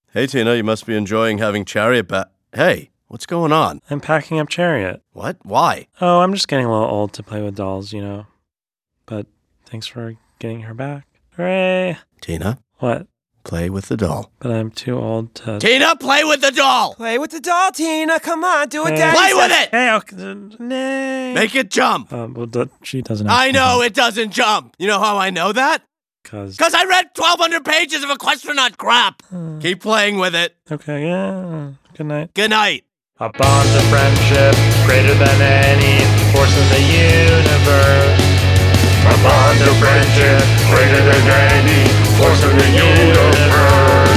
Hey, Tina, you must be enjoying having Chariot back. Hey, what's going on? I'm packing up Chariot. What? Why? Oh, I'm just getting a little old to play with dolls, you know. But thanks for getting her back. Hooray! Tina, What? play with the doll. But I'm too old to... Tina, play with the doll! Play with the doll, Tina. Come on, do it, Hey. Daddy. Play with it! Hey, okay, nay. Make it jump! She doesn't have I know it doesn't jump. You know how I know that? Because... Because I read 1,200 pages of Equestronauts crap. Keep playing with it. Okay, yeah. Good night. Good night. A bond of friendship greater than any force in the universe. A bond of friendship greater than any force in the universe.